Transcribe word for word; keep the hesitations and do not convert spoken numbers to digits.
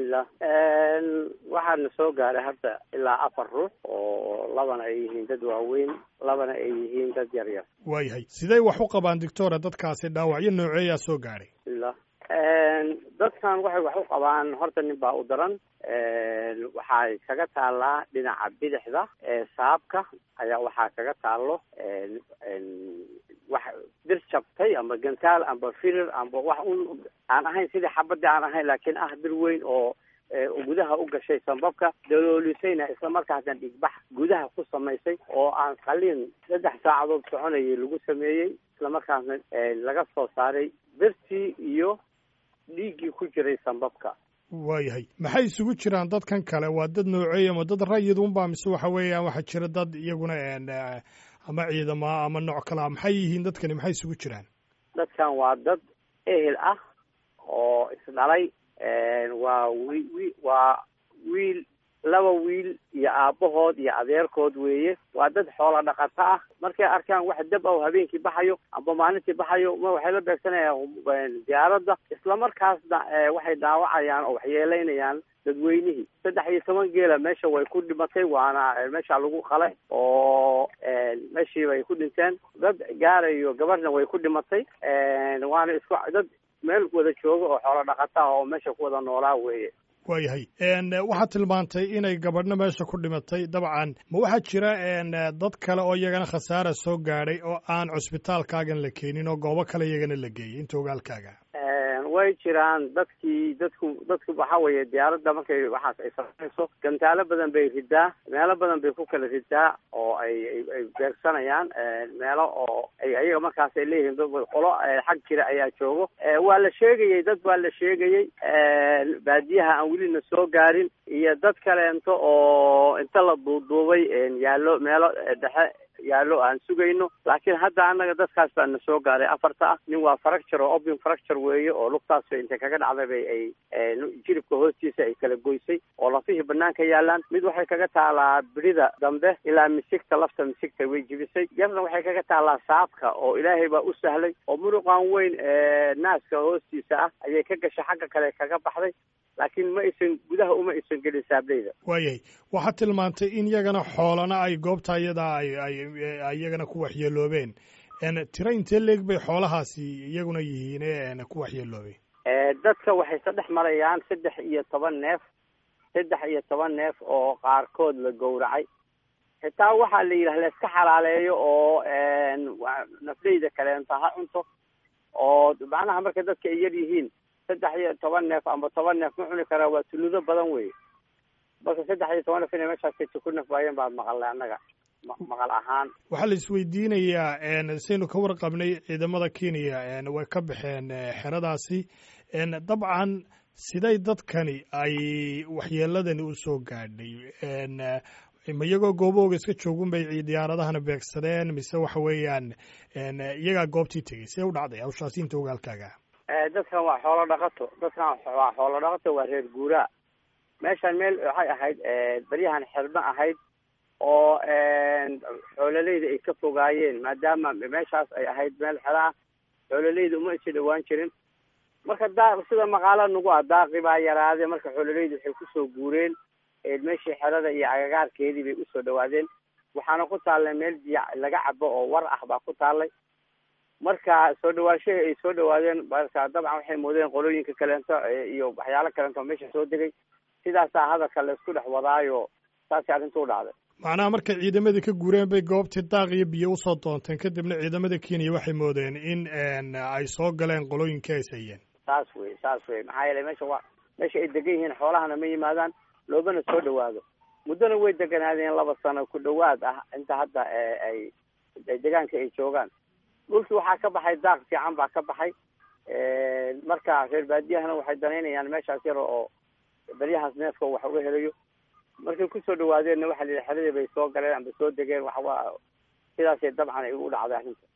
bismillah waxaana soo gaaray hadda ilaa afar ruux oo labana ay yihiin dad waaweyn labana ay yihiin dad yar yar. waayahay sidee wax u qabaan doctora dadkaasi dhaawacyo nooceeyaa soo gaadhay? bismillah dadkan waxay wax u qabaan horta nin baa u daran waxay kaga taallaa dhinaca bidixda ee saabka ayaa waxaa kaga taallo wax bir jabtay ama gantaal amba firir amba wax un aan ahayn sidii xabadii aan ahayn laakiin ah bir weyn oo gudaha u gashay sanbabka daloolisayna isla markaasna dhigbax gudaha ku samaysay oo aan qaliin saddex saacadood soconayay lagu sameeyey isla markaasna laga soo saaray birtii iyo dhiiggii ku jiray sanbabka. waayahay maxay isugu jiraan dadkan kale waa dad nooceeya ama dad rayid unbaa mise waxa weeyaan waxaa jira dad iyaguna ama ciidama ama nooc kalea maxay yihiin dadkani maxay isugu jiraan? dadkan waa dad ehel ah oo isdhalay waa wi wi waa wiil laba wiil iyo aabbahood iyo adeerkood weeye. waa dad xoola dhaqato ah markay arkaan wax dab ah habeenkii baxayo amba maalintii baxayo ma waxay la beegsanayaan diyaaradda isla markaasna waxay dhaawacayaan oo waxyeelaynayaan dadweynihii. saddex iyo toban geela meesha way ku dhimatay waana meesha lagu qalay oo meeshii bay ku dhinteen. dad gaarayo gabadhna way ku dhimatay waana isku dad meel wada jooga oo xoola dhaqato ah oo meesha ku wada noolaa weeye. waayahay waxaad tilmaantay inay gabadhna meesha ku dhimatay dabcan ma waxaa jira dad kale oo iyagana khasaara soo gaadhay oo aan cusbitaalkaagan la keenin oo goobo kale iyagana la geeyey inta ogaalkaaga? way jiraan dadkii dadku dadku waxa weeye diyaaradda markay waxaas ay samayso gantaalo badan bay ridaa meelo badan bay ku kala ridaa oo ay ay beegsanayaan meelo oo ay ayaga markaas ay leeyihiin dad qolo xag jira ayaa joogo. waa la sheegayey dad waa la sheegayey baadiyaha aan welina soo gaarin iyo dad kaleento oo inta la duuduubay yaallo meelo dhexe yaallo aan sugayno laakiin hadda annaga dadkaas baa na soo gaaray afarta ah. nin waa fracture oo open fracture weeye oo lugtaas intay kaga dhacday bay ay jiribka hoostiisa ay kala goysay oo lafihii banaanka yaalaan. mid waxay kaga taalaa birida dambe ilaa misigta lafta misigta way jibisay. yarna waxay kaga taalaa saabka oo ilaahay baa u sahlay oo muruqan weyn naaska hoostiisa ah ayay ka gashay xagga kale kaga baxday laakiin ma aysan gudaha uma aysan gelin saableyda. waayahay waxaad tilmaantay in iyagana xoolana ay goobta iyadaa ay ay iyagana ku waxyeeloobeen. tira intee leeg bay xoolahaasi iyaguna yihiin ku waxyeeloobay? dadka waxay saddex marayaan saddex iyo toban neef saddex iyo toban neef oo qaarkood la gowracay. xitaa waxaa la yidhaha la iska xalaaleeyo oo nafleyda kaleenta ha cunto oo macnaha marka dadka ay yar yihiin saddex iyo toban neef amba toban neef ma cuni karaa waa tuludo badan wey. marka saddex iyo toban neef inay meeshaas ku nafwaayeen baa maqalnay annaga maqal ahaan. waxaa la isweydiinayaa saynu ka warqabnay ciidamada Kenya way ka baxeen xeradaasi dabcan siday dadkani ay waxyeeladani u soo gaadhay ma iyagoo goobahooga iska joogun bay diyaaradahana beegsadeen mise waxa weeyaan iyagaa goobtii tegey see u dhacday hawshaasi inta ogaalkaaga? dadkan waa xoolo dhaqato dadkan waa xoolo dhaqato waa reer guuraa. meeshaan meel waxay ahayd baryahan xirma ahayd oo xoololeyda ay ka fogaayeen maadaama meeshaas ay ahayd meel xero ah xoololeyda uma aysa dhawaan jirin. marka daa sida maqaala nagu ah daaqi baa yaraaday marka xoololeyda waxay kusoo guureen meeshii xerada iyo agagaarkeedii bay usoo dhawaadeen. waxaana ku taallay meel biyo laga cabo oo war ah baa ku taallay. marka soo dhawaashahii ay soo dhawaadeen marka dabcan waxay moodeen qolooyinka kaleento iyo waxyaalo kaleento meesha soo degay sidaasaa hadalka la isku dhex wadaayo saasay arrinta u dhacday. macnaha markay ciidamadii ka guureen bay goobtii daaq iyo biyo usoo doonteen kadibna ciidamada Kenya waxay moodeen in ay soo galeen qolooyinkii ay sayeen. saas wey saas wey maxaa yeelay meesha waa meesha ay degan yihiin xoolahana ma yimaadaan loobana soo dhawaado. muddona way deganaadeen laba sano ku dhawaad ah inta hadda ay deegaanka ay joogaan. dhulkii waxaa ka baxay daaq fiican baa ka baxay marka reer baadiyahana waxay danaynayaan meeshaas yar oo beryahaas neefka wax uga helayo. markay kusoo dhawaadeenna waxaa la yidhi xeradii bay soo galeen amba soo degeen waxawaa sidaasay dabcan ay ugu dhacday arrinta.